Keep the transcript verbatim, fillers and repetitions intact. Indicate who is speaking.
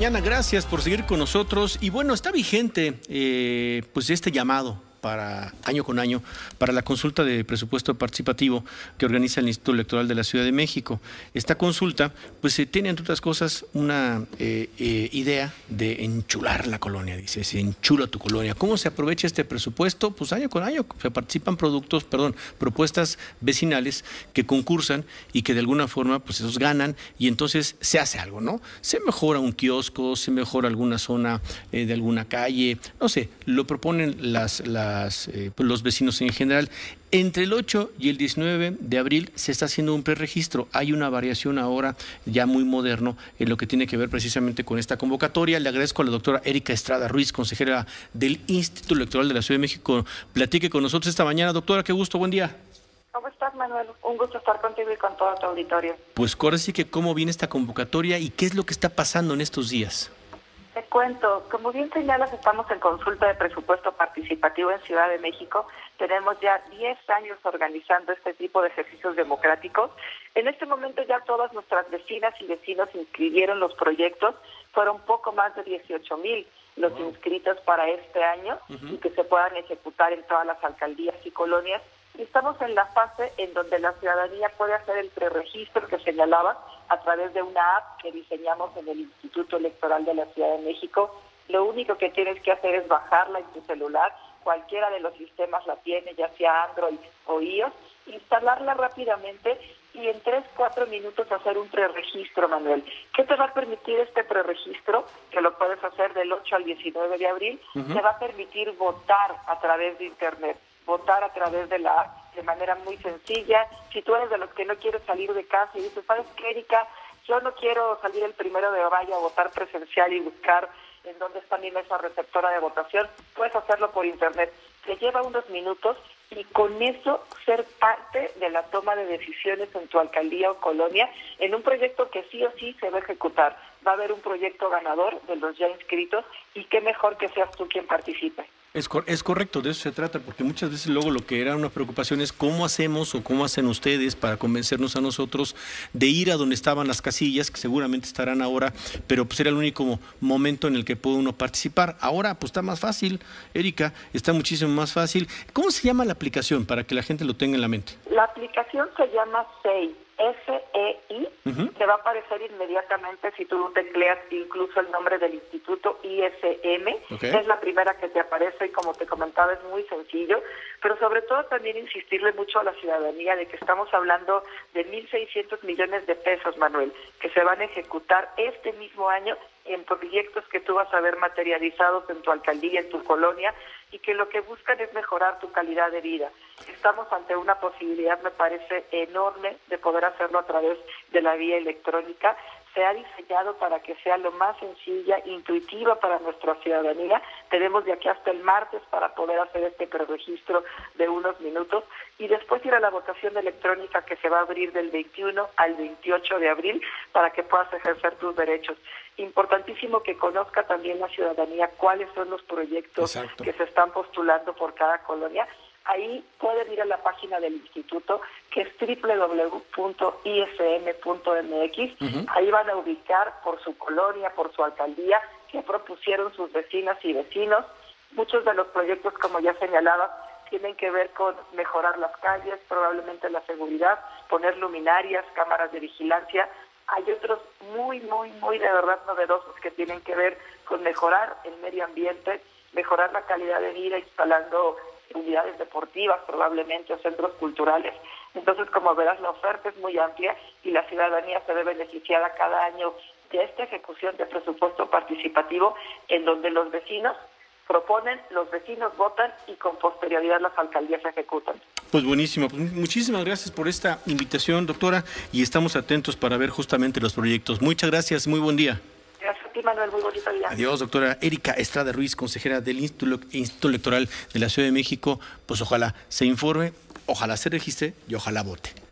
Speaker 1: Ana, gracias por seguir con nosotros. Y bueno, está vigente eh, pues este llamado para año con año para la consulta de presupuesto participativo que organiza el Instituto Electoral de la Ciudad de México. Esta consulta pues eh, tiene, entre otras cosas, una eh, eh, idea de enchular la colonia, dice, se enchula tu colonia. ¿Cómo se aprovecha este presupuesto? Pues año con año se participan productos, perdón, propuestas vecinales que concursan y que de alguna forma pues esos ganan y entonces se hace algo, ¿no? Se mejora un kiosco, se mejora alguna zona eh, de alguna calle, no sé, lo proponen las, las Las, eh, pues los vecinos en general. Entre el ocho y el diecinueve de abril se está haciendo un preregistro. Hay una variación ahora ya muy moderno en lo que tiene que ver precisamente con esta convocatoria. Le agradezco a la doctora Erika Estrada Ruiz, consejera del Instituto Electoral de la Ciudad de México. Platique con nosotros esta mañana. Doctora, qué gusto, buen día.
Speaker 2: ¿Cómo estás, Manuel? Un gusto estar contigo y con todo tu auditorio.
Speaker 1: Pues ahora sí que cómo viene esta convocatoria y qué es lo que está pasando en estos días.
Speaker 2: Te cuento, como bien señalas, estamos en consulta de presupuesto participativo en Ciudad de México. Tenemos ya diez años organizando este tipo de ejercicios democráticos. En este momento ya todas nuestras vecinas y vecinos inscribieron los proyectos. Fueron poco más de dieciocho mil los wow. inscritos para este año uh-huh. y que se puedan ejecutar en todas las alcaldías y colonias. Y estamos en la fase en donde la ciudadanía puede hacer el preregistro que señalaba a través de una app que diseñamos en el Instituto Electoral de la Ciudad de México. Lo único que tienes que hacer es bajarla en tu celular, cualquiera de los sistemas la tiene, ya sea Android o iOS, instalarla rápidamente y en tres, cuatro minutos hacer un preregistro, Manuel. ¿Qué te va a permitir este preregistro? Que lo puedes hacer del ocho al diecinueve de abril, uh-huh. te va a permitir votar a través de Internet. Votar a través de la app de manera muy sencilla. Si tú eres de los que no quieres salir de casa y dices, ¿sabes qué, Erika? Yo no quiero salir el primero de mayo a votar presencial y buscar en dónde está mi mesa receptora de votación, puedes hacerlo por internet. Te lleva unos minutos y con eso ser parte de la toma de decisiones en tu alcaldía o colonia en un proyecto que sí o sí se va a ejecutar. Va a haber un proyecto ganador de los ya inscritos y qué mejor que seas tú quien participe.
Speaker 1: Es, cor es correcto, de eso se trata, porque muchas veces luego lo que era una preocupación es cómo hacemos o cómo hacen ustedes para convencernos a nosotros de ir a donde estaban las casillas, que seguramente estarán ahora, pero pues era el único momento en el que puede uno participar. Ahora pues está más fácil, Erika, está muchísimo más fácil. ¿Cómo se llama la aplicación para que la gente lo tenga en la mente?
Speaker 2: La aplicación se llama S E I. S E I, uh-huh. te va a aparecer inmediatamente si tú tecleas incluso el nombre del instituto I S M, okay. es la primera que te aparece y como te comentaba es muy sencillo, pero sobre todo también insistirle mucho a la ciudadanía de que estamos hablando de mil seiscientos millones de pesos, Manuel, que se van a ejecutar este mismo año en proyectos que tú vas a ver materializados en tu alcaldía, en tu colonia, y que lo que buscan es mejorar tu calidad de vida. Estamos ante una posibilidad, me parece, enorme de poder hacerlo a través de la vía electrónica. Se ha diseñado para que sea lo más sencilla, intuitiva para nuestra ciudadanía. Tenemos de aquí hasta el martes para poder hacer este preregistro de unos minutos y después ir a la votación electrónica que se va a abrir del veintiuno al veintiocho de abril para que puedas ejercer tus derechos. Importantísimo que conozca también la ciudadanía cuáles son los proyectos Exacto. que se están postulando por cada colonia. Ahí pueden ir a la página del instituto, que es doble u doble u doble u punto i s m punto m x. Uh-huh. Ahí van a ubicar por su colonia, por su alcaldía, qué propusieron sus vecinas y vecinos. Muchos de los proyectos, como ya señalaba, tienen que ver con mejorar las calles, probablemente la seguridad, poner luminarias, cámaras de vigilancia. Hay otros muy, muy, muy de verdad novedosos que tienen que ver con mejorar el medio ambiente, mejorar la calidad de vida instalando unidades deportivas probablemente o centros culturales. Entonces, como verás, la oferta es muy amplia y la ciudadanía se ve beneficiada cada año de esta ejecución de presupuesto participativo en donde los vecinos proponen, los vecinos votan y con posterioridad las alcaldías se ejecutan.
Speaker 1: Pues buenísimo, pues muchísimas gracias por esta invitación, doctora, y estamos atentos para ver justamente los proyectos. Muchas gracias, muy buen día.
Speaker 2: Gracias a ti, Manuel, muy bonito día.
Speaker 1: Adiós, doctora Erika Estrada Ruiz, consejera del Instituto, Instituto Electoral de la Ciudad de México. Pues ojalá se informe, ojalá se registre y ojalá vote.